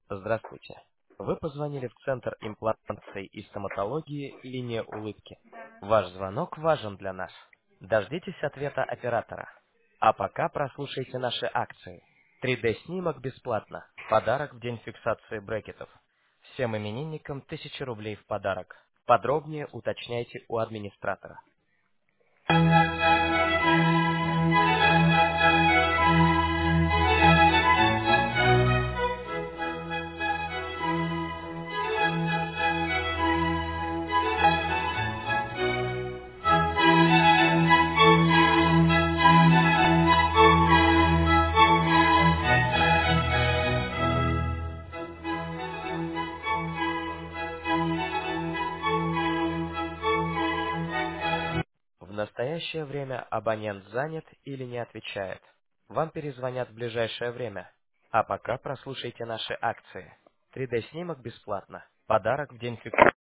Здравствуйте. Вы позвонили в Центр имплантации и стоматологии «Линия улыбки». Ваш звонок важен для нас. Дождитесь ответа оператора. А пока прослушайте наши акции. 3D-снимок бесплатно. Подарок в день фиксации брекетов. Всем именинникам 1000 рублей в подарок. Подробнее уточняйте у администратора. В настоящее время абонент занят или не отвечает. Вам перезвонят в ближайшее время. А пока прослушайте наши акции. 3D-снимок бесплатно. Подарок в день фиксации.